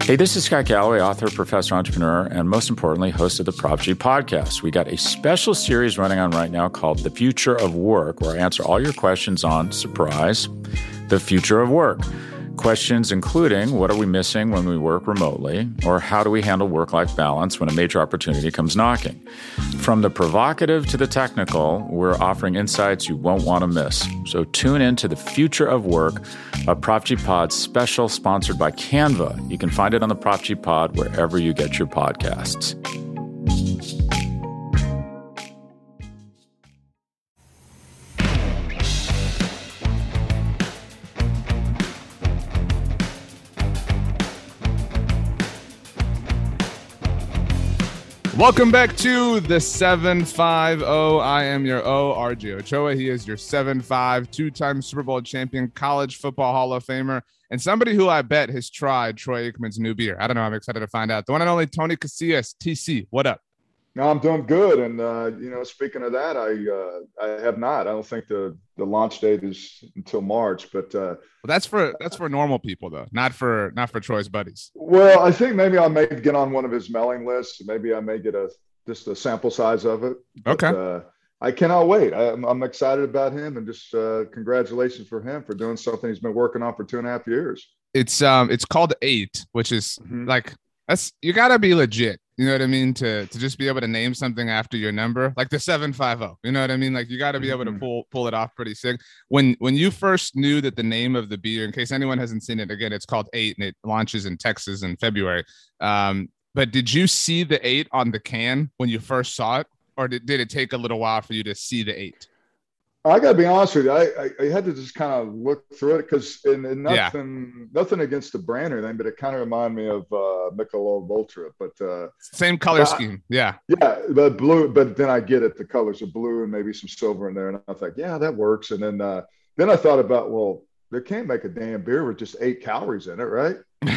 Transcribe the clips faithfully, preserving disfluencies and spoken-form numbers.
Hey, this is Scott Galloway, author, professor, entrepreneur, and most importantly, host of the Prop G podcast. We got a special series running on right now called The Future of Work, where I answer all your questions on, surprise, the future of work. Questions including, what are we missing when we work remotely? Or how do we handle work-life balance when a major opportunity comes knocking? From the provocative to the technical, we're offering insights you won't want to miss. So tune in to The Future of Work, a Prop G Pod special sponsored by Canva. You can find it on the Prop G Pod wherever you get your podcasts. Welcome back to the seven five zero. I am your O, R J Ochoa. He is your seven five, two-time Super Bowl champion, college football Hall of Famer, and somebody who I bet has tried Troy Aikman's new beer. I don't know. I'm excited to find out. The one and only Tony Casillas, T C. What up? No, I'm doing good. And, uh, you know, speaking of that, I uh, I have not. I don't think the, the launch date is until March, but uh, well, that's for that's for normal people, though, not for not for Troy's buddies. Well, I think maybe I may get on one of his mailing lists. Maybe I may get a just a sample size of it. But, okay. Uh, I cannot wait. I, I'm, I'm excited about him, and just uh, congratulations for him for doing something he's been working on for two and a half years. It's um it's called Eight, which is mm-hmm. like that's you got to be legit. You know what I mean? To to just be able to name something after your number, like the seven five zero. You know what I mean? Like you got to be able to pull pull it off pretty sick. When when you first knew that the name of the beer, in case anyone hasn't seen it, again, it's called Eight, and it launches in Texas in February. Um, but did you see the eight on the can when you first saw it, or did, did it take a little while for you to see the eight? I got to be honest with you. I, I, I had to just kind of look through it because and, and nothing yeah. nothing against the brand or anything, but it kind of reminded me of uh, Michelob Ultra. But uh, same color I, scheme, yeah, yeah. But blue. But then I get it. The colors are blue and maybe some silver in there, and I thought, yeah, that works. And then uh, then I thought about, well, they can't make a damn beer with just eight calories in it, right?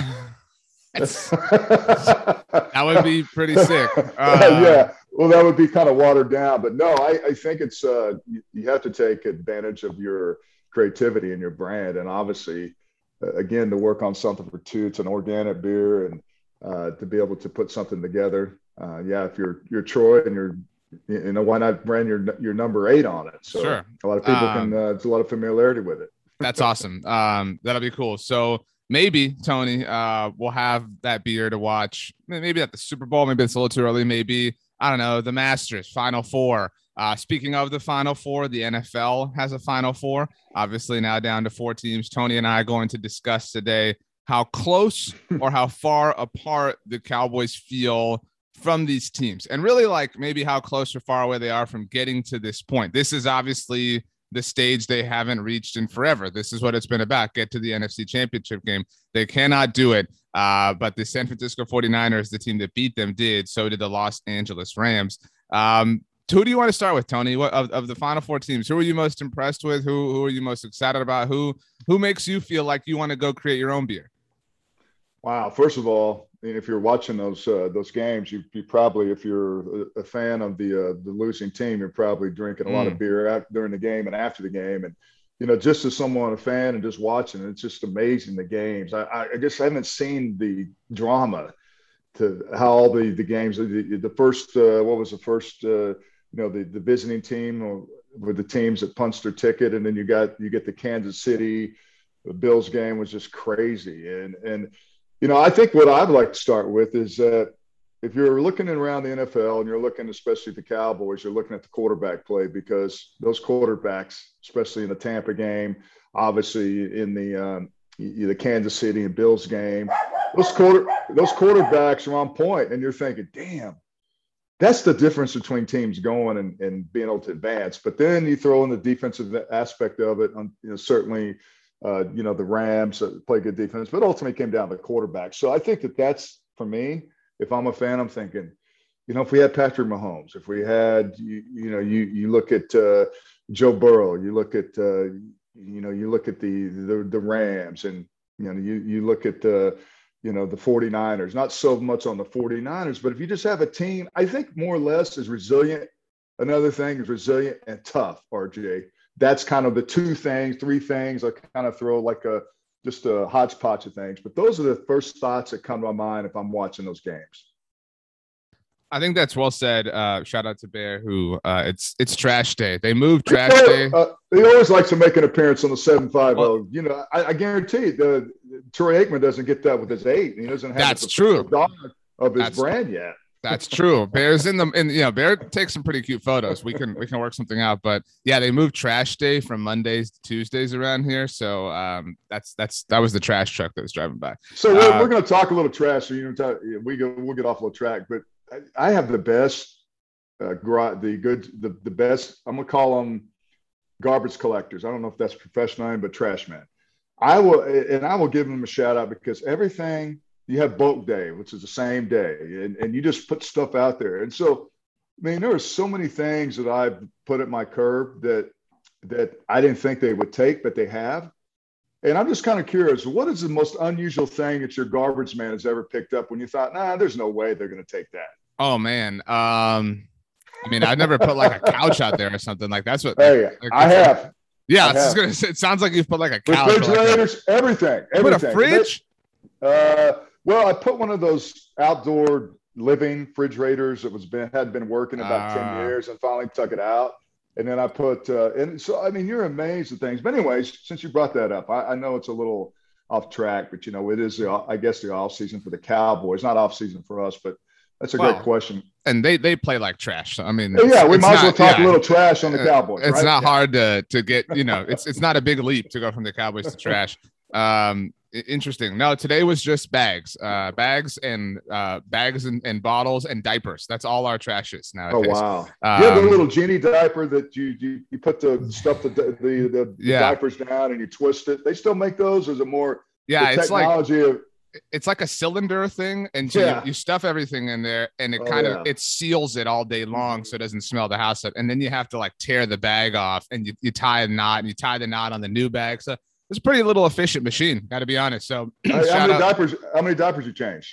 That would be pretty sick. Uh, yeah. Well, that would be kind of watered down, but no, I, I think it's uh, you, you have to take advantage of your creativity and your brand, and obviously, uh, again, to work on something for two, it's an organic beer, and uh, to be able to put something together. Uh, yeah, if you're you're Troy and you're, you know, why not brand your your number eight on it? So sure. A lot of people um, can. Uh, there's a lot of familiarity with it. That's awesome. Um, that'll be cool. So. Maybe, Tony, uh, we'll have that beer to watch. Maybe at the Super Bowl. Maybe it's a little too early. Maybe, I don't know, the Masters, Final Four. Uh, speaking of the Final Four, the N F L has a Final Four. Obviously, now down to four teams. Tony and I are going to discuss today how close or how far apart the Cowboys feel from these teams. And really, like, maybe how close or far away they are from getting to this point. This is obviously the stage they haven't reached in forever. This is what it's been about. Get to the N F C Championship game. They cannot do it. Uh, but the San Francisco forty-niners, the team that beat them, did. So did the Los Angeles Rams. Um, who do you want to start with, Tony? What of, of the Final Four teams? Who are you most impressed with? Who who are you most excited about? Who who makes you feel like you want to go create your own beer? Wow. First of all, if you're watching those uh, those games, you, you probably, if you're a fan of the uh, the losing team, you're probably drinking a mm. lot of beer out during the game and after the game. And, you know, just as someone, a fan and just watching, it's just amazing, the games. I, I just haven't seen the drama to how all the, the games, the, the first, uh, what was the first, uh, you know, the, the visiting team with the teams that punched their ticket. And then you got, you get the Kansas City, the Bills game was just crazy. And, and, you know, I think what I'd like to start with is that if you're looking around the N F L and you're looking, especially the Cowboys, you're looking at the quarterback play, because those quarterbacks, especially in the Tampa game, obviously in the um, the Kansas City and Bills game, those quarter those quarterbacks are on point, and you're thinking, damn, that's the difference between teams going and, and being able to advance. But then you throw in the defensive aspect of it, on, you know, certainly. Uh, you know, the Rams uh, play good defense, but ultimately came down to the quarterback. So I think that that's, for me, if I'm a fan, I'm thinking, you know, if we had Patrick Mahomes, if we had, you, you know, you you look at uh, Joe Burrow, you look at, uh, you know, you look at the, the the Rams, and, you know, you you look at the, you know, the forty-niners, not so much on the forty-niners, but if you just have a team, I think more or less is resilient. Another thing is resilient and tough, R J. That's kind of the two things, three things I kind of throw like a, just a hodgepodge of things. But those are the first thoughts that come to my mind if I'm watching those games. I think that's well said. Uh, shout out to Bear, who uh, it's it's trash day. They moved trash day. Uh, he always likes to make an appearance on the seven five zero. Well, you know, I, I guarantee the Troy Aikman doesn't get that with his eight. He doesn't have that's the, true. the dog of his that's, brand yet. That's true. Bear's in them, and you know, Bear takes some pretty cute photos. We can we can work something out. But yeah, they moved trash day from Mondays to Tuesdays around here. So um, that's that's that was the trash truck that was driving by. So we're, uh, we're going to talk a little trash. So you know, talk, we go we'll get off a little track, but. I have the best, uh, the good, the, the best, I'm going to call them garbage collectors. I don't know if that's professional name, but trash man. I will, and I will give them a shout out because everything, you have boat day, which is the same day, and, and you just put stuff out there. And so, I mean, there are so many things that I've put at my curb that, that I didn't think they would take, but they have. And I'm just kind of curious, what is the most unusual thing that your garbage man has ever picked up when you thought, nah, there's no way they're going to take that? Oh man. Um, I mean, I've never put like a couch out there or something like that's what hey, like, like, I have. Yeah, I it's have. Gonna, it sounds like you've put like a couch. Refrigerators, like a, everything. everything. Put a fridge? Uh, well, I put one of those outdoor living refrigerators that was been had been working about uh, ten years and finally took it out. And then I put uh, and so I mean you're amazed at things. But anyways, since you brought that up, I, I know it's a little off track, but you know, it is the I guess the off season for the Cowboys, not off season for us, but that's a well, great question. And they they play like trash. So, I mean, yeah, we might as well talk yeah, a little trash on the Cowboys. It's right? not yeah. hard to to get, you know, it's it's not a big leap to go from the Cowboys to trash. Um, interesting. No, today was just bags, uh, bags and uh, bags and, and bottles and diapers. That's all our trash is nowadays. Oh wow! Um, you have a little genie diaper that you you, you put the stuff the the, the, the yeah. diapers down and you twist it. They still make those, or is it more? Yeah, the it's technology like. Of, it's like a cylinder thing, and so yeah. you, you stuff everything in there, and it oh, kind of yeah. it seals it all day long, so it doesn't smell the house up. And then you have to like tear the bag off, and you, you tie a knot, and you tie the knot on the new bag. So it's a pretty little efficient machine, got to be honest. So how, how many out. diapers? How many diapers you change?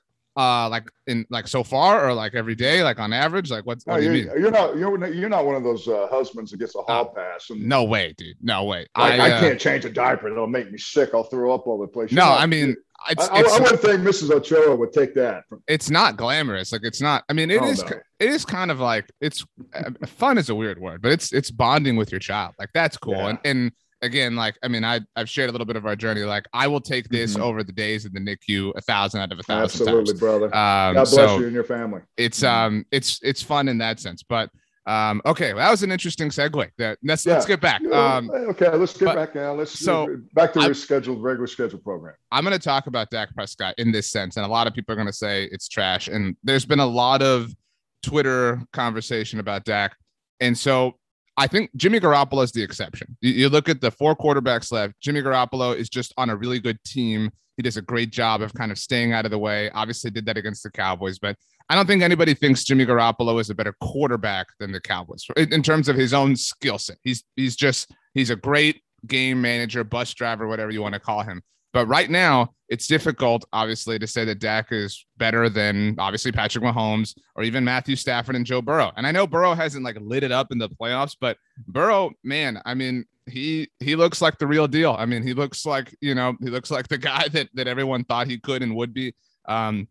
Uh, like in like so far, or like every day, like on average, like what? No, what do you're, you mean? You're not you're you're not one of those uh, husbands that gets a hall oh, pass. And, no way, dude. No way. Like, I, I can't uh, change a diaper. It'll make me sick. I'll throw up all the place. No, not, I mean. It's, I, it's, I wouldn't think Missus Ochoa would take that. It's not glamorous. Like it's not. I mean, it oh, is. No. It is kind of like it's uh, fun is a weird word, but it's it's bonding with your child. Like that's cool. Yeah. And and again, like I mean, I I've shared a little bit of our journey. Like I will take this mm-hmm. over the days in the N I C U a thousand out of a thousand. Absolutely, times. brother. Um, God bless so you and your family. It's um it's it's fun in that sense, but. Um, okay, well, that was an interesting segue. That let's yeah. let's get back. Um, okay, let's get but, back now. Let's so back to your scheduled regular schedule program. I'm going to talk about Dak Prescott in this sense, and a lot of people are going to say it's trash. And there's been a lot of Twitter conversation about Dak, and so I think Jimmy Garoppolo is the exception. You, you look at the four quarterbacks left. Jimmy Garoppolo is just on a really good team. He does a great job of kind of staying out of the way. Obviously, did that against the Cowboys, but. I don't think anybody thinks Jimmy Garoppolo is a better quarterback than the Cowboys in terms of his own skill set. He's he's just he's a great game manager, bus driver, whatever you want to call him. But right now, it's difficult, obviously, to say that Dak is better than obviously Patrick Mahomes or even Matthew Stafford and Joe Burrow. And I know Burrow hasn't like lit it up in the playoffs, but Burrow, man, I mean, he he looks like the real deal. I mean, he looks like you know he looks like the guy that that everyone thought he could and would be. Um,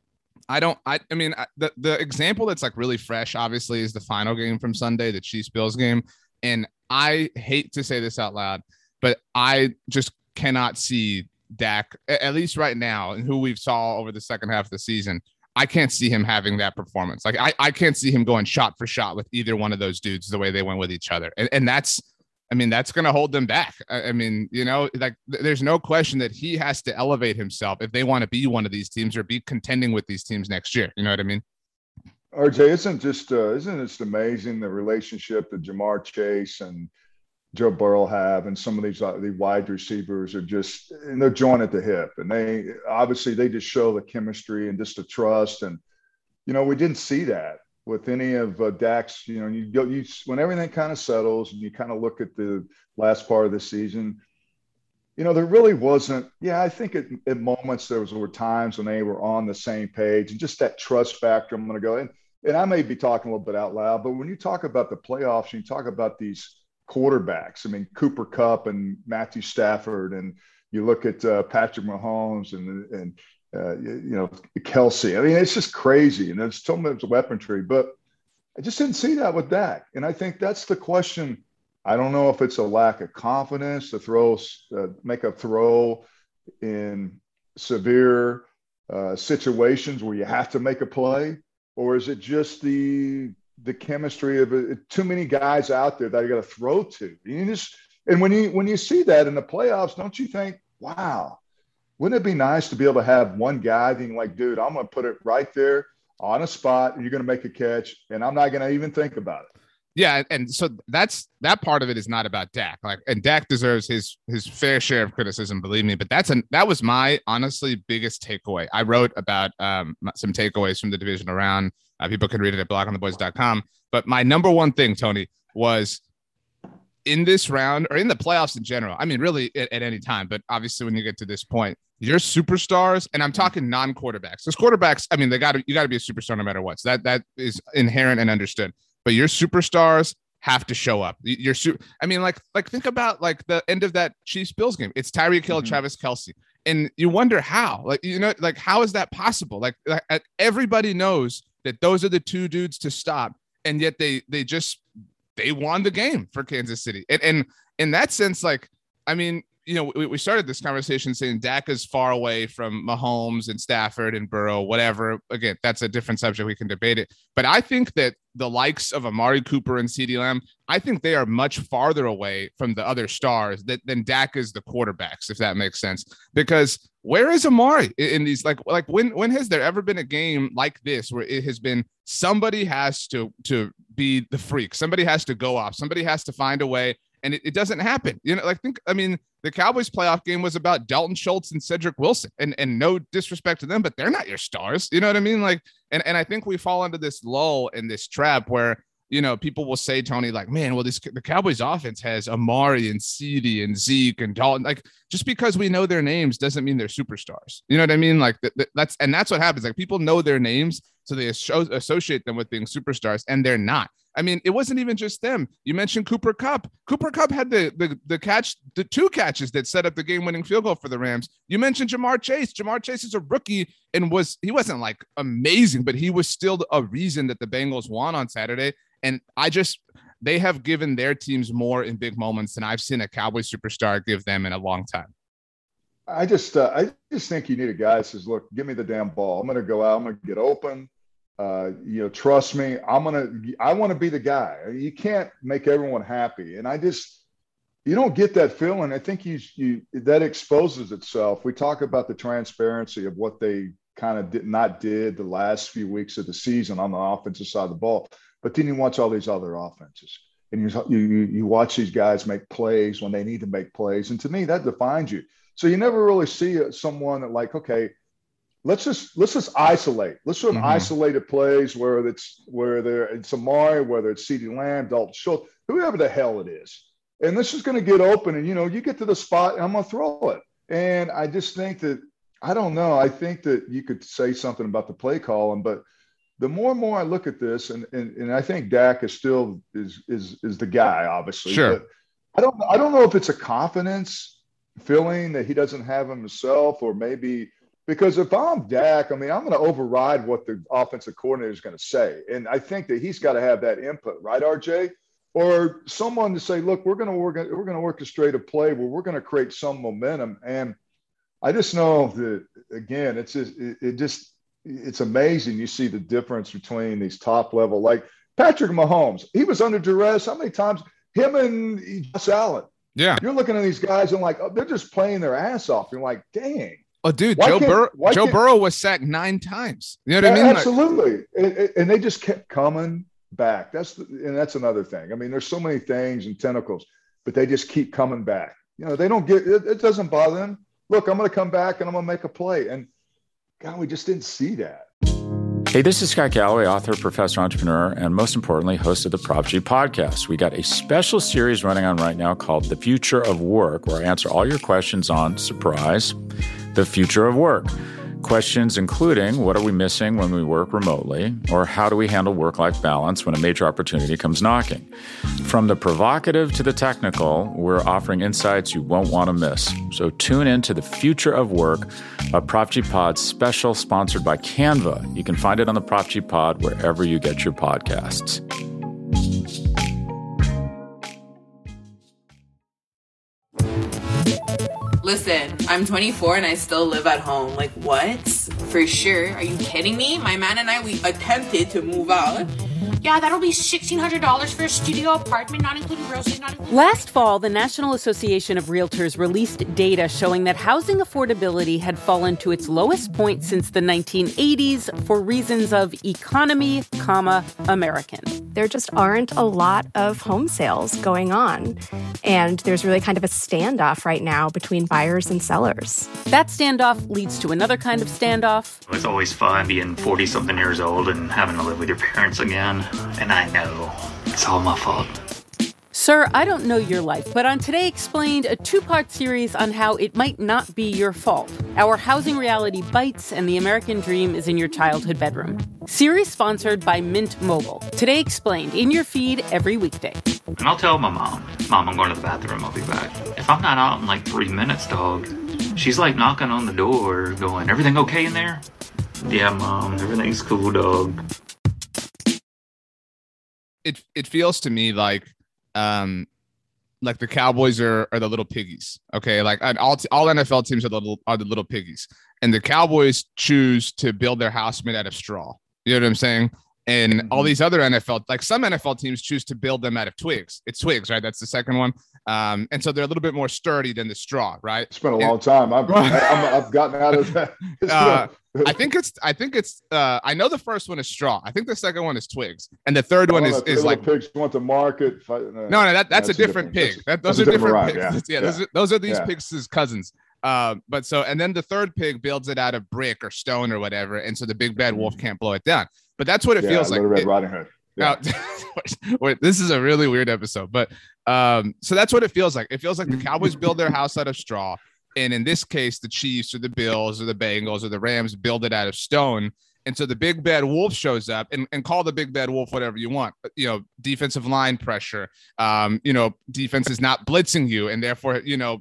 I don't, I, I mean, the, the example that's like really fresh, obviously, is the final game from Sunday, the Chiefs Bills game. And I hate to say this out loud, but I just cannot see Dak, at least right now, and who we've saw over the second half of the season. I can't see him having that performance. Like, I, I can't see him going shot for shot with either one of those dudes the way they went with each other. And, and that's, I mean, that's going to hold them back. I, I mean, you know, like th- there's no question that he has to elevate himself if they want to be one of these teams or be contending with these teams next year. You know what I mean? R J, isn't just uh, isn't it just amazing the relationship that Jamar Chase and Joe Burrow have, and some of these uh, the wide receivers are just and they're joined at the hip, and they obviously they just show the chemistry and just the trust, and you know we didn't see that with any of uh, Dak's, you know, you go, you when everything kind of settles and you kind of look at the last part of the season, you know, there really wasn't. Yeah, I think at, at moments there was were times when they were on the same page and just that trust factor. I'm going to go in, and I may be talking a little bit out loud, but when you talk about the playoffs, and you talk about these quarterbacks. I mean, Cooper Kupp and Matthew Stafford, and You look at uh, Patrick Mahomes and, and uh, you know, Kelsey. I mean, it's just crazy. And there's so much weaponry. But I just didn't see that with Dak. And I think that's the question. I don't know if it's a lack of confidence to throw, uh, make a throw in severe uh, situations where you have to make a play, or is it just the the chemistry of it, too many guys out there that you got to throw to? You just and when you when you see that in the playoffs, don't you think, wow, wouldn't it be nice to be able to have one guy being like, dude, I'm going to put it right there on a spot, and you're going to make a catch, and I'm not going to even think about it. Yeah, and so that's that part of it is not about Dak. Like, and Dak deserves his his fair share of criticism, believe me. But that's an that was my honestly biggest takeaway. I wrote about um, some takeaways from the divisional round. Uh, people can read it at block on the boys dot com. But my number one thing, Tony, was in this round or in the playoffs in general. I mean, really at, at any time, but obviously when you get to this point, your superstars, and I'm talking non-quarterbacks. Those quarterbacks, I mean, they got to you got to be a superstar no matter what. So that that is inherent and understood. But your superstars have to show up. Your su- I mean, like, like think about like the end of that Chiefs Bills game. It's Tyreek Hill, mm-hmm. Travis Kelce, and you wonder how. Like, you know, like how is that possible? Like, like everybody knows that those are the two dudes to stop, and yet they they just they won the game for Kansas City. And and in that sense, like, I mean, you know, we, we started this conversation saying Dak is far away from Mahomes and Stafford and Burrow, whatever. Again, that's a different subject. We can debate it. But I think that the likes of Amari Cooper and CeeDee Lamb, I think they are much farther away from the other stars that, than Dak is the quarterbacks, if that makes sense. Because where is Amari in, in these, like, like when, when has there ever been a game like this where it has been somebody has to, to be the freak, somebody has to go off, somebody has to find a way, and it, it doesn't happen. You know, like think, I mean, the Cowboys playoff game was about Dalton Schultz and Cedric Wilson, and, and no disrespect to them, but they're not your stars. You know what I mean? Like, and, and I think we fall into this lull in this trap where, you know, people will say, Tony, like, man, well, this, the Cowboys offense has Amari and CeeDee and Zeke and Dalton. Like, just because we know their names doesn't mean they're superstars. You know what I mean? Like that, that, that's, and that's what happens. Like people know their names, so they associate them with being superstars, and they're not. I mean, it wasn't even just them. You mentioned Cooper Kupp. Cooper Kupp had the, the the catch, the two catches that set up the game-winning field goal for the Rams. You mentioned Jamar Chase. Jamar Chase is a rookie and was he wasn't like amazing, but he was still a reason that the Bengals won on Saturday. And I just they have given their teams more in big moments than I've seen a Cowboys superstar give them in a long time. I just uh, I just think you need a guy that says, look, give me the damn ball. I'm going to go out. I'm going to get open. Uh, you know, trust me, I'm going to, I want to be the guy. You can't make everyone happy. And I just, you don't get that feeling. I think you, you, that exposes itself. We talk about the transparency of what they kind of did not did the last few weeks of the season on the offensive side of the ball, but then you watch all these other offenses and you, you, you watch these guys make plays when they need to make plays. And to me, that defines you. So you never really see someone that like, okay, Let's just let's just isolate. Let's sort of mm-hmm. isolated plays where it's where there it's Amari, whether it's CeeDee Lamb, Dalton Schultz, whoever the hell it is, and this is going to get open. And you know, you get to the spot, and I'm going to throw it. And I just think that I don't know. I think that you could say something about the play calling, but the more and more I look at this, and and, and I think Dak is still is is is the guy, obviously. Sure. But I don't I don't know if it's a confidence feeling that he doesn't have himself, or maybe. Because if I'm Dak, I mean, I'm going to override what the offensive coordinator is going to say. And I think that he's got to have that input, right, R J? Or someone to say, look, we're going to work, we're going to orchestrate a play where we're going to create some momentum. And I just know that, again, it's just, it, it just, it's amazing. You see the difference between these top level, like Patrick Mahomes, he was under duress. How many times him and Josh Allen? Yeah. You're looking at these guys and like, oh, they're just playing their ass off. You're like, dang. Oh, dude, why Joe Burrow, Joe Burrow was sacked nine times. You know what yeah, I mean? Absolutely. Like, and, and they just kept coming back. That's the, and that's another thing. I mean, there's so many things and tentacles, but they just keep coming back. You know, they don't get it, it doesn't bother them. Look, I'm going to come back and I'm going to make a play. And God, we just didn't see that. Hey, this is Scott Galloway, author, professor, entrepreneur, and most importantly, host of the Prop G podcast. We got a special series running on right now called The Future of Work, where I answer all your questions on, surprise, the future of work. Questions including, what are we missing when we work remotely? Or how do we handle work-life balance when a major opportunity comes knocking? From the provocative to the technical, we're offering insights you won't want to miss. So tune in to The Future of Work, a Prop G Pod special sponsored by Canva. You can find it on the Prop G Pod wherever you get your podcasts. Listen, I'm twenty-four and I still live at home. Like, what? For sure. Are you kidding me? My man and I, we attempted to move out. Yeah, that'll be sixteen hundred dollars for a studio apartment, not including groceries, not including... Last fall, the National Association of Realtors released data showing that housing affordability had fallen to its lowest point since the nineteen eighties for reasons of economy, comma, American. There just aren't a lot of home sales going on. And there's really kind of a standoff right now between buyers and sellers. That standoff leads to another kind of standoff. It's always fun being forty-something years old and having to live with your parents again. And I know it's all my fault. Sir, I don't know your life, but on Today Explained, a two-part series on how it might not be your fault. Our housing reality bites and the American dream is in your childhood bedroom. Series sponsored by Mint Mobile. Today Explained, in your feed every weekday. And I'll tell my mom, Mom, I'm going to the bathroom, I'll be back. If I'm not out in like three minutes, dog, she's like knocking on the door going, everything okay in there? Yeah, Mom, everything's cool, dog. It it feels to me like um like the Cowboys are, are the little piggies. Okay, like all all N F L teams are the little are the little piggies, and the Cowboys choose to build their house made out of straw. You know what I'm saying? And mm-hmm. all these other N F L, like some N F L teams, choose to build them out of twigs. It's twigs, right? That's the second one. Um, and so they're a little bit more sturdy than the straw, right? It's been a long and, time. I've I'm, I've gotten out of that. uh, I think it's. I think it's. Uh, I know the first one is straw. I think the second one is twigs, and the third one is is like pigs want to market. Fight, no, no, that, that's, that's a different, different pig. That, those are different, different pigs. Yeah, yeah, yeah. Those, are, those are these yeah. pigs' cousins. Uh, but so, and then the third pig builds it out of brick or stone or whatever, and so the big bad wolf can't blow it down. But that's what it yeah, feels Little like. Red Riding Hood. Yeah. Now, wait, this is a really weird episode, but um, so that's what it feels like. It feels like the Cowboys build their house out of straw. And in this case, the Chiefs or the Bills or the Bengals or the Rams build it out of stone. And so the big bad wolf shows up, and, and call the big bad wolf whatever you want. You know, defensive line pressure, um, you know, defense is not blitzing you and therefore, you know,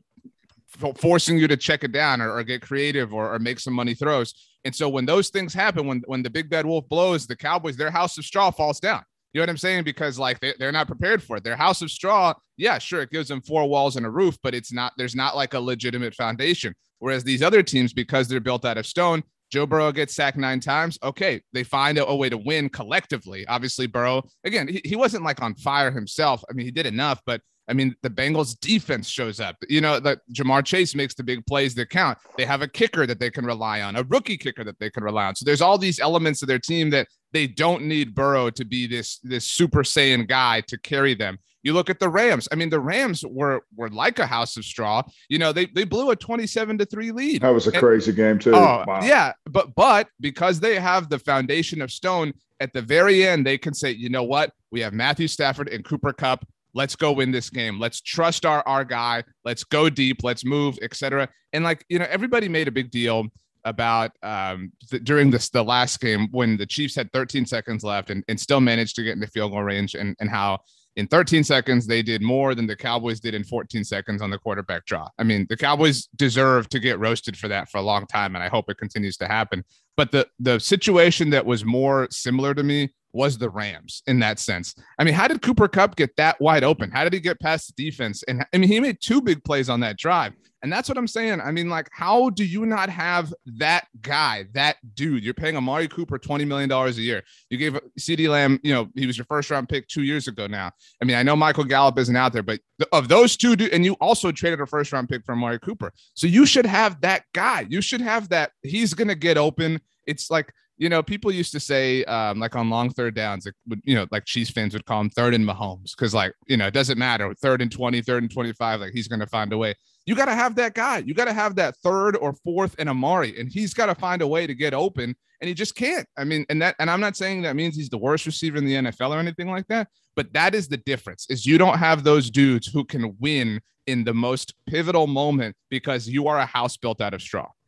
f- forcing you to check it down or, or get creative or, or make some money throws. And so when those things happen, when, when the big bad wolf blows, the Cowboys, their house of straw falls down. You know what I'm saying? Because like they, they're not prepared for it. Their house of straw, yeah, sure, it gives them four walls and a roof, but it's not, there's not like a legitimate foundation. Whereas these other teams, because they're built out of stone, Joe Burrow gets sacked nine times. Okay, they find a, a way to win collectively. Obviously, Burrow, again, he, he wasn't like on fire himself. I mean, he did enough, but I mean, the Bengals defense shows up. You know, that Jamar Chase makes the big plays that count. They have a kicker that they can rely on, a rookie kicker that they can rely on. So there's all these elements of their team that they don't need Burrow to be this, this super Saiyan guy to carry them. You look at the Rams. I mean, the Rams were were like a house of straw. You know, they they blew a twenty-seven to three lead. That was a and, crazy game too. Oh, wow. Yeah, but but because they have the foundation of stone, at the very end, they can say, you know what? We have Matthew Stafford and Cooper Kupp. Let's go win this game. Let's trust our, our guy. Let's go deep. Let's move, et cetera. And like, you know, everybody made a big deal about um, th- during this, the last game when the Chiefs had thirteen seconds left and, and still managed to get into field goal range, and, and how in thirteen seconds, they did more than the Cowboys did in fourteen seconds on the quarterback draw. I mean, the Cowboys deserve to get roasted for that for a long time, and I hope it continues to happen. But the the situation that was more similar to me was the Rams in that sense. I mean, how did Cooper Kupp get that wide open? How did he get past the defense? And I mean, he made two big plays on that drive. And that's what I'm saying. I mean, like, how do you not have that guy, that dude? You're paying Amari Cooper twenty million dollars a year. You gave CeeDee Lamb, you know, he was your first round pick two years ago now. I mean, I know Michael Gallup isn't out there, but of those two, and you also traded a first round pick for Amari Cooper. So you should have that guy. You should have that. He's going to get open. It's like, you know, people used to say, um, like on long third downs, it would, you know, like Chiefs fans would call him third and Mahomes. Cause like, you know, it doesn't matter. Third and twenty, third and twenty-five, like he's going to find a way. You got to have that guy. You got to have that third or fourth and Amari, and he's got to find a way to get open, and he just can't. I mean, and that, and I'm not saying that means he's the worst receiver in the N F L or anything like that, but that is the difference, is you don't have those dudes who can win in the most pivotal moment because you are a house built out of straw.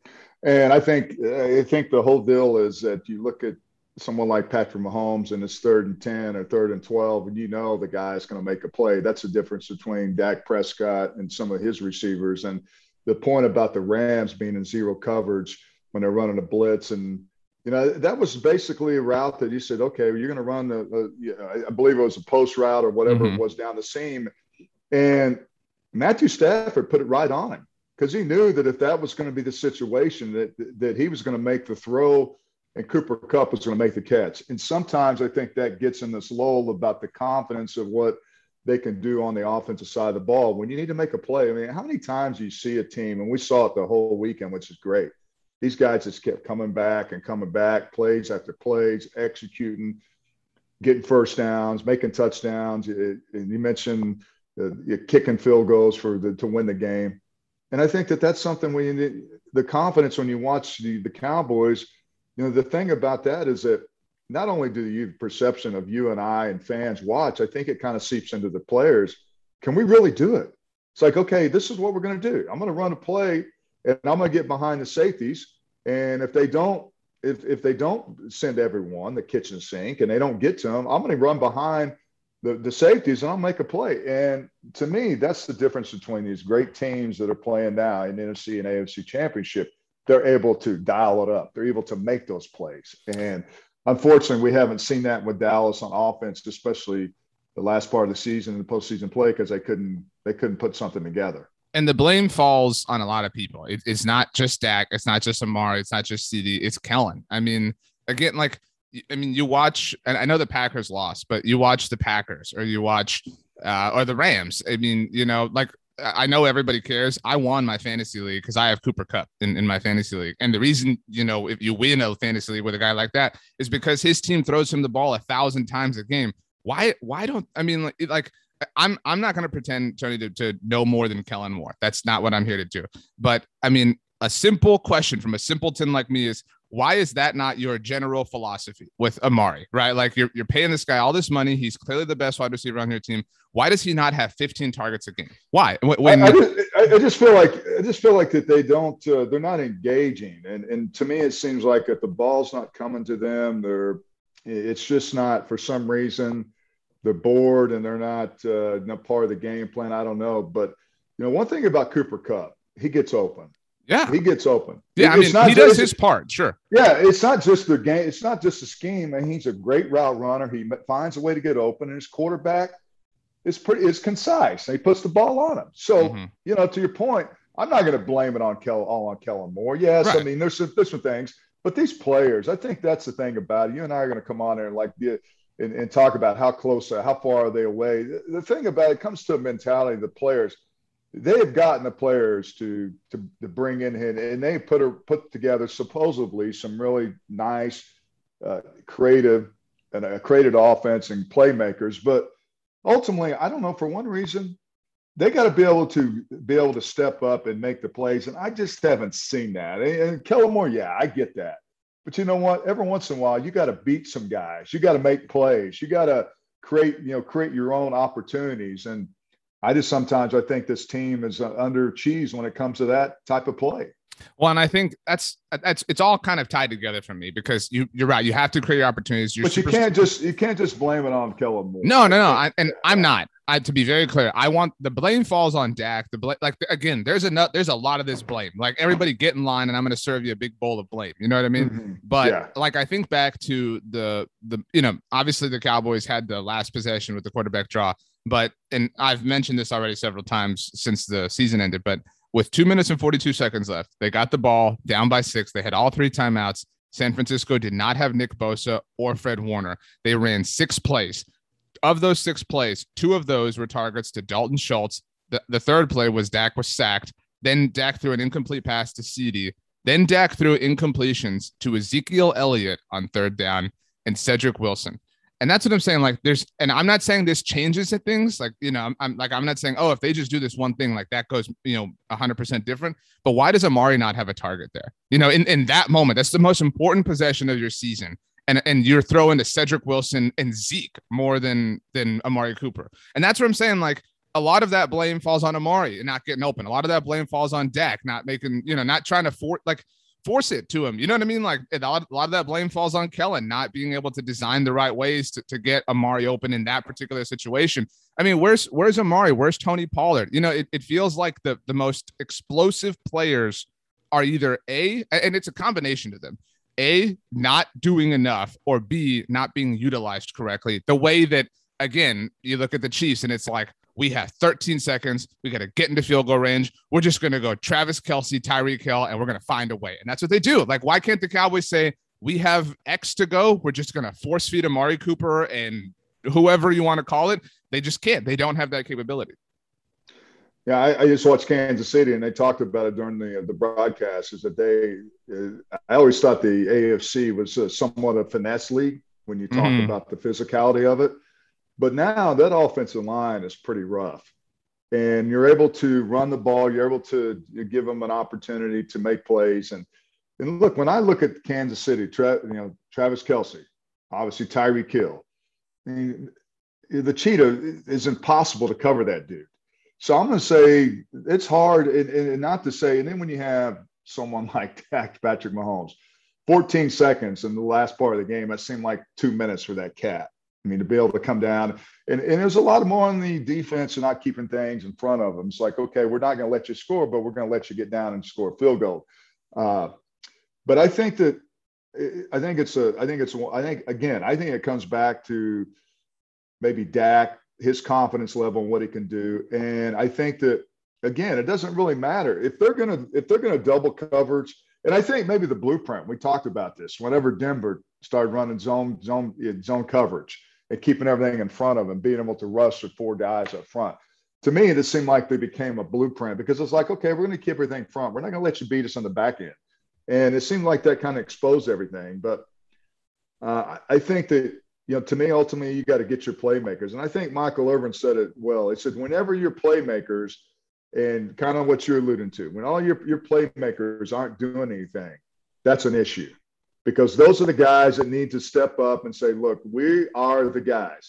And I think I think the whole deal is that you look at someone like Patrick Mahomes and it's third and ten or third and twelve, and you know the guy's going to make a play. That's the difference between Dak Prescott and some of his receivers. And the point about the Rams being in zero coverage when they're running a blitz, and you know that was basically a route that you said, okay, well, you're going to run the, the you know, I believe it was a post route or whatever mm-hmm. it was down the seam, and Matthew Stafford put it right on him because he knew that if that was going to be the situation, that that he was going to make the throw. And Cooper Kupp was going to make the catch. And sometimes I think that gets in this lull about the confidence of what they can do on the offensive side of the ball. When you need to make a play, I mean, how many times do you see a team, and we saw it the whole weekend, which is great. These guys just kept coming back and coming back, plays after plays, executing, getting first downs, making touchdowns. And you mentioned the kicking field goals for the, to win the game. And I think that that's something we need, the confidence when you watch the, the Cowboys. You know, the thing about that is that not only do you perception of you and I and fans watch, I think it kind of seeps into the players. Can we really do it? It's like, okay, this is what we're going to do. I'm going to run a play and I'm going to get behind the safeties. And if they don't, if, if they don't send everyone the kitchen sink and they don't get to them, I'm going to run behind the, the safeties and I'll make a play. And to me, that's the difference between these great teams that are playing now in the N F C and A F C championship. They're able to dial it up. They're able to make those plays. And unfortunately, we haven't seen that with Dallas on offense, especially the last part of the season and the postseason play, because they couldn't they couldn't put something together. And the blame falls on a lot of people. It, it's not just Dak. It's not just Amari. It's not just C D. It's Kellen. I mean, again, like, I mean, you watch, and I know the Packers lost, but you watch the Packers or you watch uh, or the Rams. I mean, you know, like, I know everybody cares. I won my fantasy league because I have Cooper Kupp in, in my fantasy league. And the reason, you know, if you win a fantasy league with a guy like that is because his team throws him the ball a thousand times a game. Why, why don't, I mean, like, like I'm, I'm not going to pretend, Tony, to, to know more than Kellen Moore. That's not what I'm here to do. But I mean, a simple question from a simpleton like me is, why is that not your general philosophy with Amari, right? Like you're, you're paying this guy all this money. He's clearly the best wide receiver on your team. Why does he not have fifteen targets a game? Why? When, I, I, just, I just feel like I just feel like that they don't. Uh, they're not engaging, and and to me, it seems like if the ball's not coming to them, they're. It's just not for some reason. They're bored and they're not uh, not part of the game plan. I don't know, but you know, one thing about Cooper Kupp, he gets open. Yeah, he gets open. Yeah, it's I mean, he just, does his part. Sure. Yeah, it's not just the game. It's not just the scheme. And he's a great route runner. He finds a way to get open, and his quarterback is pretty. It's concise. And he puts the ball on him. So mm-hmm. you know, to your point, I'm not going to blame it on Kel all on Kellen Moore. Yes, right. I mean, there's some there's some things, but these players, I think that's the thing about it. You and I are going to come on there and like and, and talk about how close, how far are they away. The, the thing about it comes to a mentality of the players. They have gotten the players to, to to bring in and they put a, put together supposedly some really nice, uh, creative and a created offense and playmakers. But ultimately, I don't know, for one reason, they got to be able to be able to step up and make the plays. And I just haven't seen that. And Kellen Moore, yeah, I get that. But you know what? Every once in a while, you got to beat some guys. You got to make plays. You got to create, you know, create your own opportunities. And I just sometimes I think this team is under cheese when it comes to that type of play. Well, and I think that's that's it's all kind of tied together for me because you you're right. You have to create your opportunities. You're but you can't just you can't just blame it on Kellen Moore. No, no, no. I, and I'm not. I to be very clear, I want the blame falls on Dak. The blame, like again, there's a there's a lot of this blame. Like everybody get in line, and I'm going to serve you a big bowl of blame. You know what I mean? Mm-hmm. But yeah. like I think back to the the you know obviously the Cowboys had the last possession with the quarterback draw. But, and I've mentioned this already several times since the season ended, but with two minutes and forty-two seconds left, they got the ball down by six. They had all three timeouts. San Francisco did not have Nick Bosa or Fred Warner. They ran six plays. Of those six plays, two of those were targets to Dalton Schultz. The, the third play was Dak was sacked. Then Dak threw an incomplete pass to C D. Then Dak threw incompletions to Ezekiel Elliott on third down and Cedric Wilson. And that's what I'm saying. Like there's, and I'm not saying this changes at things like, you know, I'm, I'm like, I'm not saying, oh, if they just do this one thing, like that goes, you know, a hundred percent different, but why does Amari not have a target there? You know, in, in that moment, that's the most important possession of your season. And, and you're throwing to Cedric Wilson and Zeke more than, than Amari Cooper. And that's what I'm saying. Like a lot of that blame falls on Amari and not getting open. A lot of that blame falls on Dak, not making, you know, not trying to for like, force it to him. You know what I mean? Like a lot, a lot of that blame falls on Kellen, not being able to design the right ways to, to get Amari open in that particular situation. I mean, where's where's Amari? Where's Tony Pollard? You know, it, it feels like the, the most explosive players are either A, and it's a combination of them, A, not doing enough, or B, not being utilized correctly. The way that, again, you look at the Chiefs and it's like, we have thirteen seconds. We got to get into field goal range. We're just going to go Travis Kelce, Tyreek Hill, and we're going to find a way. And that's what they do. Like, why can't the Cowboys say, we have X to go, we're just going to force feed Amari Cooper and whoever you want to call it? They just can't. They don't have that capability. Yeah, I, I just watched Kansas City, and they talked about it during the the broadcast. Is that they? Uh, I always thought the A F C was uh, somewhat a finesse league when you talk mm-hmm. about the physicality of it. But now that offensive line is pretty rough, and you're able to run the ball. You're able to give them an opportunity to make plays. And and look, when I look at Kansas City, Tra- you know, Travis Kelce, obviously Tyreek Hill, I mean, the cheetah is impossible to cover that dude. So I'm going to say it's hard, and, and not to say. And then when you have someone like Patrick Mahomes, fourteen seconds in the last part of the game, that seemed like two minutes for that cat. I mean, to be able to come down, and, and there's a lot more on the defense and not keeping things in front of them. It's like, okay, we're not going to let you score, but we're going to let you get down and score a field goal. Uh, but I think that, I think it's a, I think it's, I think, again, I think it comes back to maybe Dak, his confidence level and what he can do. And I think that, again, it doesn't really matter if they're going to, if they're going to double coverage. And I think maybe the blueprint, we talked about this, whenever Denver started running zone, zone, zone coverage, and keeping everything in front of them, being able to rush with four guys up front. To me, it seemed like they became a blueprint because it's like, okay, we're going to keep everything front. We're not going to let you beat us on the back end. And it seemed like that kind of exposed everything. But uh, I think that, you know, to me, ultimately, you got to get your playmakers. And I think Michael Irvin said it well. He said, whenever your playmakers, and kind of what you're alluding to, when all your, your playmakers aren't doing anything, that's an issue. Because those are the guys that need to step up and say, look, we are the guys.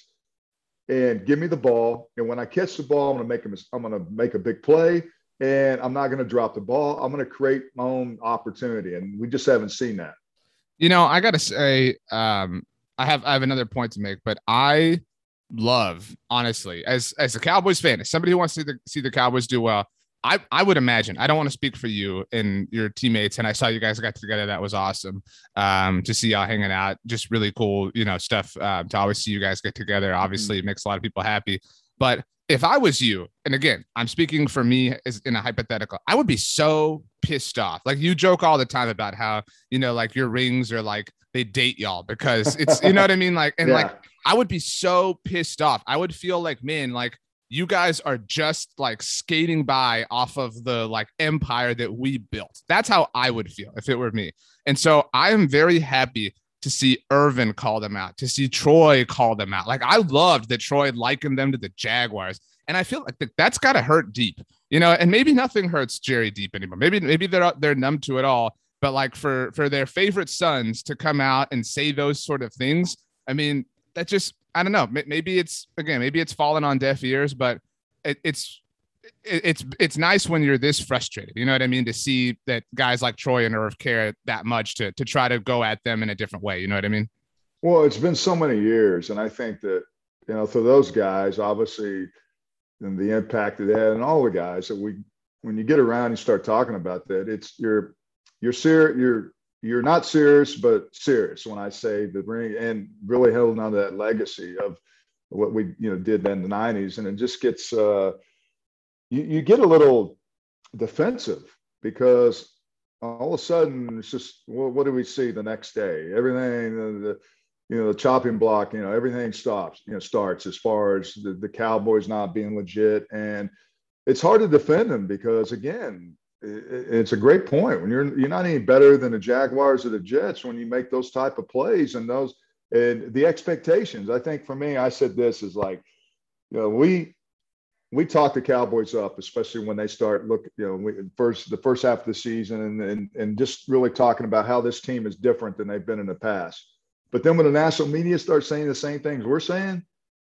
And give me the ball. And when I catch the ball, I'm going to make a, I'm going to make a big play. And I'm not going to drop the ball. I'm going to create my own opportunity. And we just haven't seen that. You know, I got to say, um, I have I have another point to make, but I love, honestly, as as a Cowboys fan, as somebody who wants to see the, see the Cowboys do well, I, I would imagine, I don't want to speak for you and your teammates, and I saw you guys got together. That was awesome um, to see y'all hanging out. Just really cool, you know, stuff um, to always see you guys get together. Obviously, it makes a lot of people happy. But if I was you, and again, I'm speaking for me as in a hypothetical, I would be so pissed off. Like, you joke all the time about how, you know, like your rings are like they date y'all because it's, you know what I mean? Like, and yeah. like, I would be so pissed off. I would feel like, man, like, you guys are just like skating by off of the like empire that we built. That's how I would feel if it were me. And so I am very happy to see Irvin call them out, to see Troy call them out. Like, I loved that Troy likened them to the Jaguars. And I feel like that's got to hurt deep, you know, and maybe nothing hurts Jerry deep anymore. Maybe, maybe they're, they're numb to it all, but like for, for their favorite sons to come out and say those sort of things. I mean, that just, I don't know. Maybe it's, again, maybe it's fallen on deaf ears, but it, it's, it, it's, it's nice when you're this frustrated, you know what I mean? To see that guys like Troy and Irv care that much to, to try to go at them in a different way. You know what I mean? Well, it's been so many years. And I think that, you know, for those guys, obviously, and the impact that they had, and all the guys that we, when you get around and start talking about that, it's you're, you're serious, you're, you're not serious, but serious when I say the ring, and really holding on to that legacy of what we, you know, did in the nineties. And it just gets, uh, you, you get a little defensive because all of a sudden it's just, well, what do we see the next day? Everything, the, you know, the chopping block, you know, everything stops, you know, starts as far as the, the Cowboys not being legit. And it's hard to defend them because, again, it's a great point. When you're you're not any better than the Jaguars or the Jets when you make those type of plays and those and the expectations. I think for me, I said this is like, you know, we we talk the Cowboys up, especially when they start look, you know, we, first the first half of the season and, and and just really talking about how this team is different than they've been in the past. But then when the national media starts saying the same things we're saying,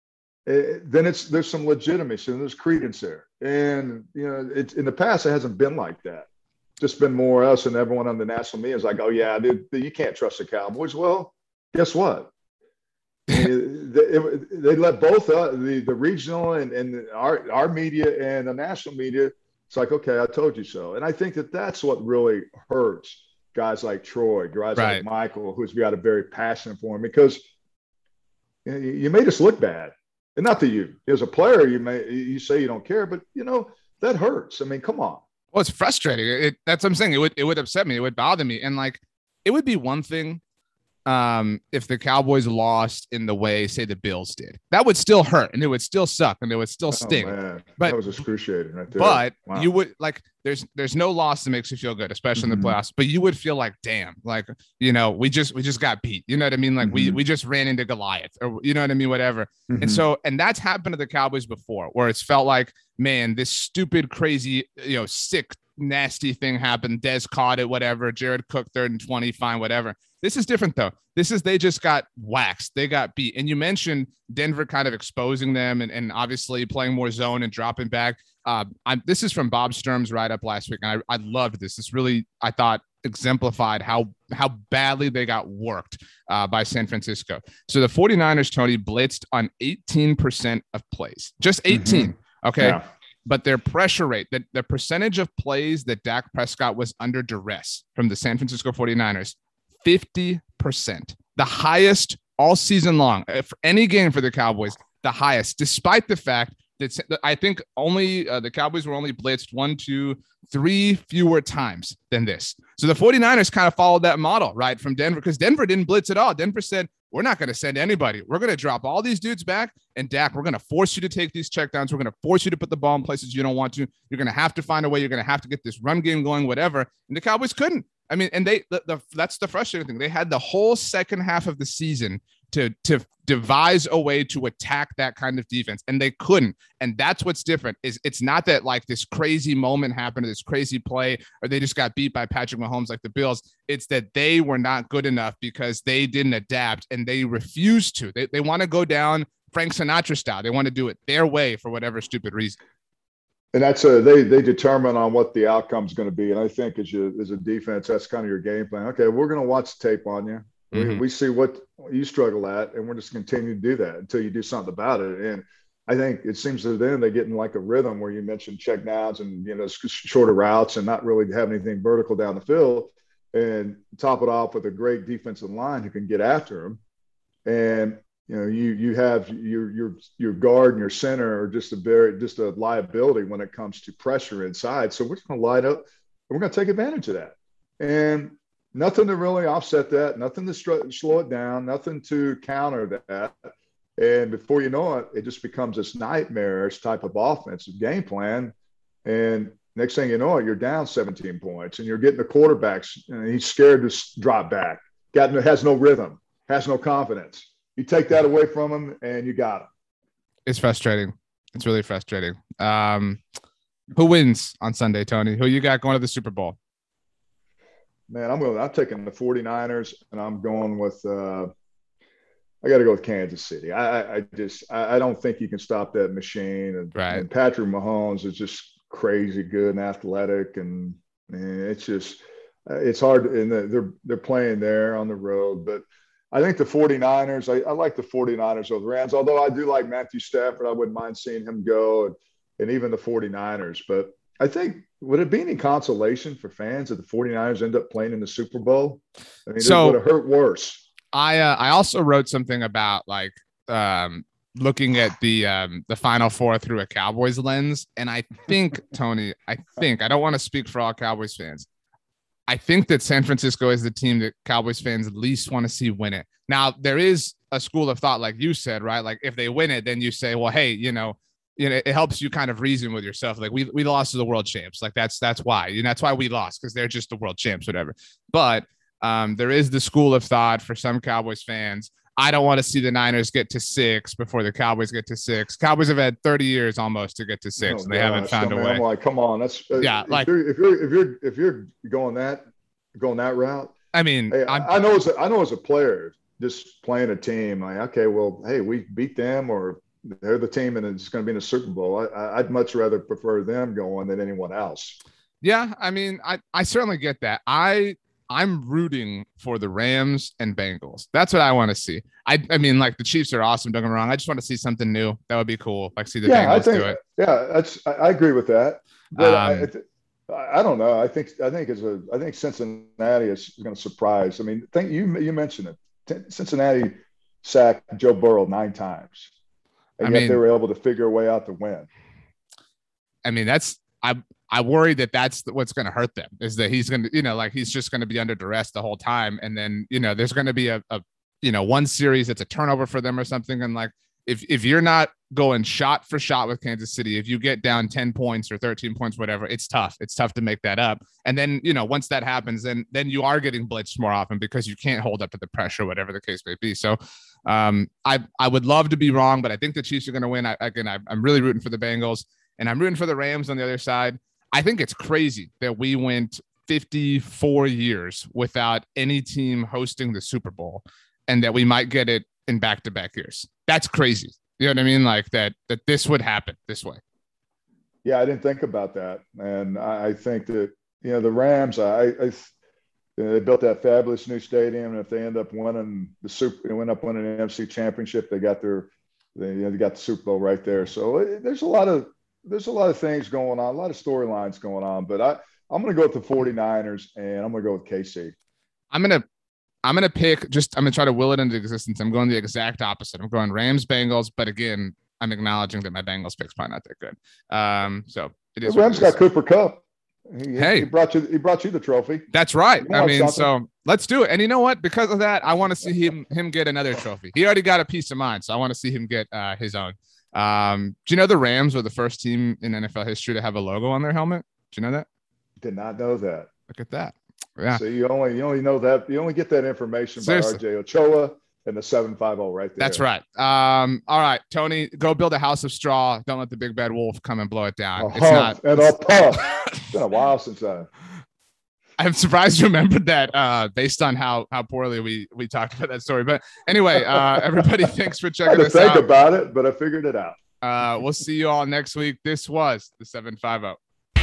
Uh, then it's there's some legitimacy and there's credence there. And, you know, it's in the past, it hasn't been like that. just been more us and everyone on the national media is like, oh yeah, dude, you can't trust the Cowboys. Well, guess what? they, they let both uh, the the regional and, and our our media and the national media. It's like, okay, I told you so. And I think that that's what really hurts guys like Troy, guys right. like Michael, who's got a very passionate for him, because you, know, you made us look bad. And not that you, as a player, you may you say you don't care, but you know that hurts. I mean, come on. Well, it's frustrating. It, that's what I'm saying. It would it would upset me. It would bother me. And like, it would be one thing um, if the Cowboys lost in the way, say, the Bills did. That would still hurt, and it would still suck, and it would still sting. Oh, man. But that was excruciating right there. But wow. you would like there's there's no loss that makes you feel good, especially mm-hmm. in the playoffs. But you would feel like, damn, like, you know, we just we just got beat. You know what I mean? Like mm-hmm. we we just ran into Goliath, or you know what I mean, whatever. Mm-hmm. And so and that's happened to the Cowboys before, where it's felt like, man, this stupid, crazy, you know, sick, nasty thing happened. Dez caught it, whatever. Jared Cook third and twenty, fine, whatever. This is different though. This is they just got waxed. They got beat. And you mentioned Denver kind of exposing them and, and obviously playing more zone and dropping back. Uh, I'm, this is from Bob Sturm's write-up last week, and I, I loved this. This really, I thought, exemplified how how badly they got worked uh, by San Francisco. So the 49ers, Tony, blitzed on eighteen percent of plays. Just eighteen, mm-hmm. okay? Yeah. But their pressure rate, the, the percentage of plays that Dak Prescott was under duress from the San Francisco 49ers, fifty percent. The highest all season long. For any game for the Cowboys, the highest, despite the fact that I think only uh, the Cowboys were only blitzed one, two, three fewer times than this. So the 49ers kind of followed that model, right, from Denver, because Denver didn't blitz at all. Denver said, we're not going to send anybody. We're going to drop all these dudes back. And Dak, we're going to force you to take these checkdowns. We're going to force you to put the ball in places you don't want to. You're going to have to find a way. You're going to have to get this run game going, whatever. And the Cowboys couldn't. I mean, and they the, the that's the frustrating thing. They had the whole second half of the season to to devise a way to attack that kind of defense, and they couldn't. And that's what's different. Is it's not that like this crazy moment happened, or this crazy play, or they just got beat by Patrick Mahomes like the Bills. It's that they were not good enough because they didn't adapt, and they refused to. They they want to go down Frank Sinatra style. They want to do it their way for whatever stupid reason. And that's a, they they determine on what the outcome is going to be. And I think as you as a defense, that's kind of your game plan. Okay, we're going to watch the tape on you. Mm-hmm. We, we see what you struggle at, and we're just continue to do that until you do something about it. And I think it seems to them they get in like a rhythm where you mentioned check downs and, you know, shorter routes and not really have anything vertical down the field, and top it off with a great defensive line who can get after them. And you know, you you have your your your guard and your center are just a very just a liability when it comes to pressure inside. So we're just going to light up, and we're going to take advantage of that. And nothing to really offset that, nothing to str- slow it down, nothing to counter that. And before you know it, it just becomes this nightmarish type of offensive game plan. And next thing you know it, you're down seventeen points, and you're getting the quarterbacks, and he's scared to drop back, got has no rhythm, has no confidence. You take that away from him, and you got him. It's frustrating. It's really frustrating. Um, who wins on Sunday, Tony? Who you got going to the Super Bowl? Man, I'm going. I'm taking the 49ers, and I'm going with. Uh, I got to go with Kansas City. I, I just I, I don't think you can stop that machine. And, right. and Patrick Mahomes is just crazy good and athletic, and, and it's just it's hard. And they're they're playing there on the road, but. I think the 49ers, I, I like the 49ers over the Rams, although I do like Matthew Stafford. I wouldn't mind seeing him go, and, and even the 49ers. But I think, would it be any consolation for fans if the 49ers end up playing in the Super Bowl? I mean, so, it would have hurt worse. I uh, I also wrote something about like um, looking at the um, the Final Four through a Cowboys lens. And I think, Tony, I think, I don't want to speak for all Cowboys fans. I think that San Francisco is the team that Cowboys fans at least want to see win it. Now, there is a school of thought, like you said, right? Like if they win it, then you say, well, hey, you know, you know, it helps you kind of reason with yourself. Like we we lost to the world champs. Like that's that's why. And that's why we lost, because they're just the world champs, whatever. But um, there is the school of thought for some Cowboys fans. I don't want to see the Niners get to six before the Cowboys get to six. Cowboys have had thirty years almost to get to six, oh, and they gosh, haven't found I mean, a way. I'm like, come on, that's uh, yeah. If like you're, if you're if you're if you're going that going that route, I mean, hey, I know as a, I know as a player, just playing a team, like okay, well, hey, we beat them, or they're the team, and it's going to be in the Super Bowl. I, I'd much rather prefer them going than anyone else. Yeah, I mean, I, I certainly get that. I I'm rooting for the Rams and Bengals. That's what I want to see. I I mean, like the Chiefs are awesome. Don't get me wrong. I just want to see something new. That would be cool. Like see the yeah, Bengals I think, do it. Yeah, that's I, I agree with that. But Um, I, th- I don't know. I think I think it's a I think Cincinnati is going to surprise. I mean, think you you mentioned it. T- Cincinnati sacked Joe Burrow nine times, and I yet mean, they were able to figure a way out to win. I mean, that's I I worry that that's what's going to hurt them is that he's going to, you know, like he's just going to be under duress the whole time. And then, you know, there's going to be a, a, you know, one series that's a turnover for them or something. And like, if, if you're not going shot for shot with Kansas City, if you get down ten points or thirteen points, whatever, it's tough. It's tough to make that up. And then, you know, once that happens, then, then you are getting blitzed more often because you can't hold up to the pressure, whatever the case may be. So um, I, I would love to be wrong, but I think the Chiefs are going to win. I, again, I, I'm really rooting for the Bengals and I'm rooting for the Rams on the other side. I think it's crazy that we went fifty-four years without any team hosting the Super Bowl and that we might get it in back-to-back years. That's crazy. You know what I mean? Like that, that this would happen this way. Yeah, I didn't think about that. And I, I think that, you know, the Rams, I, I they built that fabulous new stadium. And if they end up winning the Super, they end up winning an N F C championship, they got their, they, you know, they got the Super Bowl right there. So it, there's a lot of, there's a lot of things going on, a lot of storylines going on, but I, I'm going to go with the 49ers and I'm going to go with K C. I'm going to, I'm going to pick just, I'm going to try to will it into existence. I'm going the exact opposite. I'm going Rams, Bengals, but again, I'm acknowledging that my Bengals pick's probably not that good. Um, so it is. The Rams got Cooper Kupp. He, hey, he brought you, he brought you the trophy. That's right. You know I mean, something. so let's do it. And you know what? Because of that, I want to see him, him get another trophy. He already got a piece of mine. So I want to see him get uh, his own. Um, do you know the Rams were the first team in N F L history to have a logo on their helmet? Do you know that? Did not know that. Look at that. Yeah. So you only, you only know that, you only get that information Seriously. by R J Ochoa and the seven five zero right there. That's right. Um, all right, Tony, go build a house of straw. Don't let the big bad wolf come and blow it down. A It's huff not. and a puff. It's been a while since I. I'm surprised you remembered that uh, based on how how poorly we we talked about that story. But anyway, uh, everybody, thanks for I had checking to us think out. about it, but I figured it out. Uh, we'll see you all next week. This was the seven five zero.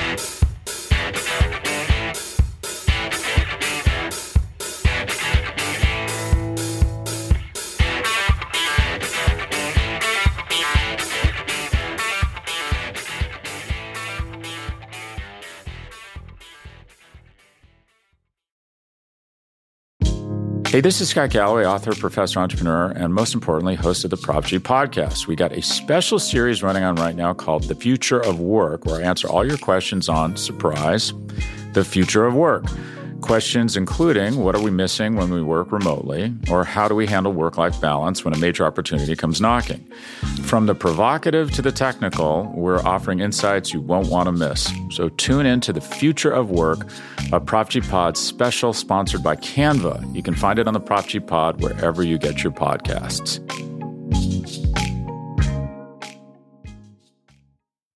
Hey, this is Scott Galloway, author, professor, entrepreneur, and most importantly, host of the Prop G podcast. We got a special series running on right now called The Future of Work, where I answer all your questions on, surprise, the future of work. Questions including, what are we missing when we work remotely? Or how do we handle work-life balance when a major opportunity comes knocking? From the provocative to the technical, we're offering insights you won't want to miss. So tune in to The Future of Work, a Prop G Pod special sponsored by Canva. You can find it on the Prop G Pod wherever you get your podcasts.